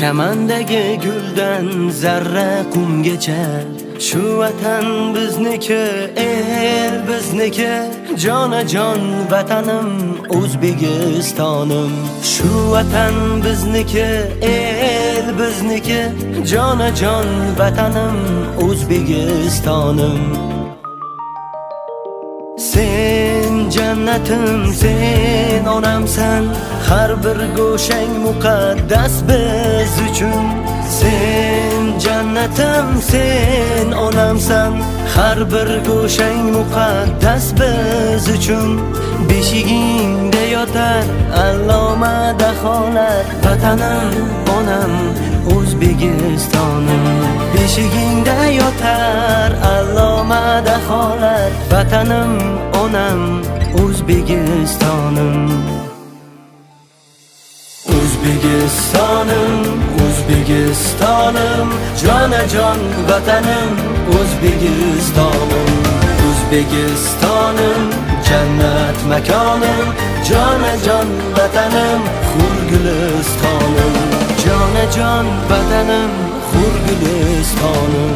chamandagi guldan zarra qumgacha. Shu vatan bizniki, el bizniki, jonajon vatanim O'zbekistonim. Shu vatan bizniki, el bizniki, jonajon vatanim O'zbekistonim. Sen jannatim, sen onamsan, har bir go'shang muqaddas biz uchun. Sen jannatim, sen onamsan, har bir go'shang muqaddas biz uchun. Beshigingda yotar alloma daholar, vatanim onam O'zbekistonim. Beshigingda yotar alloma daholar, vatanim onam O'zbekistonim. O'zbekistonim, O'zbekistonim, jonajon vatanim O'zbekistonim. O'zbekistonim, jannat makonim, jonajon vatanim Hurgulistonim. Jonajon vatanim Hurgulistonim.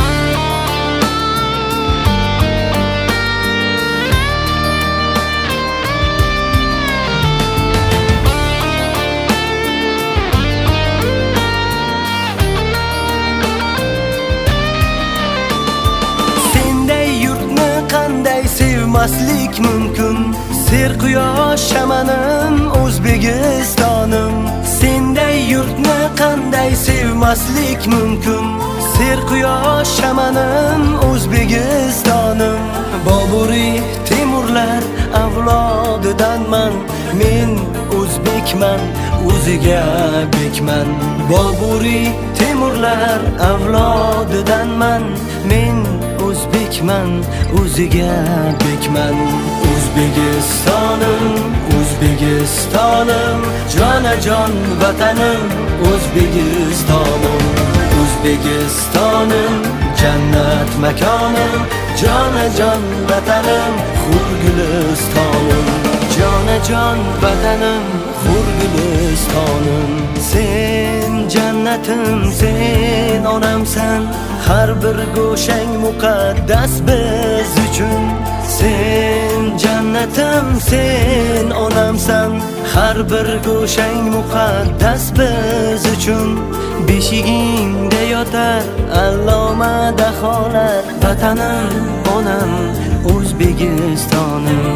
Sevmaslik mumkin, ser quyosh shamanim O'zbekistonim. Senday yurtni qanday sevmaslik mumkin, ser quyosh shamanim O'zbekistonim. Boburiy Temurlar avlodidanman, men o'zbekman, o'ziga bekman. Boburiy Temurlar avlodidanman, men o'zbekman, o'ziga bekman. O'zbekistonim, O'zbekistonim, jonajon vatanim O'zbekistonim. O'zbekistonim, jannat makonim, jonajon vatanim Hurgulistonim. Jonajon vatanim Hurgulistonim. Sen jannatim, sen onamsan, har bir go'shang muqaddas biz uchun. Sen jannatim, sen onamsan, har bir go'shang muqaddas biz uchun. Beshigingda yotar alloma daholar, vatanim onam O'zbekistonim.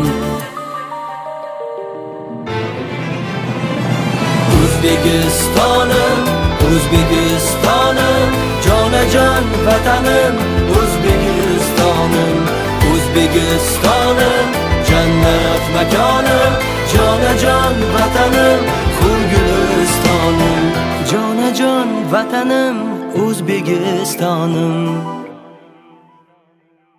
O'zbekistonim, O'zbekistonim, jonajon vatanim O'zbekistonim. O'zbekistonim, jannat makonim, jonajon vatanim Hurgulistonim. Jonajon vatanim O'zbekistonim.